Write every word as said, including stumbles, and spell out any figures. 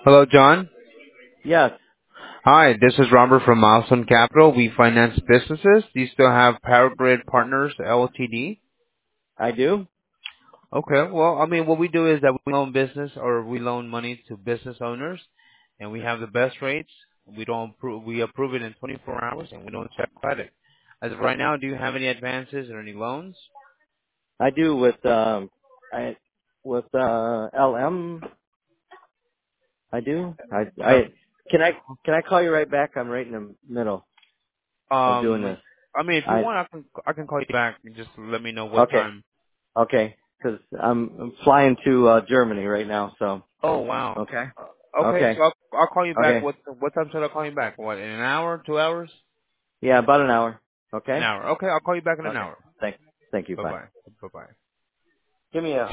Hello, John. Yes, Hi, this is Robert from Milestone Capital. We finance businesses. Do you still have Power Grid Partners Ltd? I do. Okay. Well, I mean, what we do is that we loan business or we loan money to business owners, and we have the best rates. We don't approve, we approve it in twenty-four hours, and we don't check credit. As of right now, do you have any advances or any loans? I do with um I with uh L M. I do. I I Uh, can I can I call you right back? I'm right in the middle of doing um, this. I mean, if you I want, I can I can call you back and just let me know what okay time. okay because I'm, I'm flying to uh Germany right now. So Oh wow. okay Okay, okay so I'll, I'll call you back. okay What what time should I call you back? What, in an hour, two hours? yeah about an hour. An Okay hour. Okay, I'll call you back in an okay hour. thank thank you. Bye Bye. bye. Bye bye. Give me a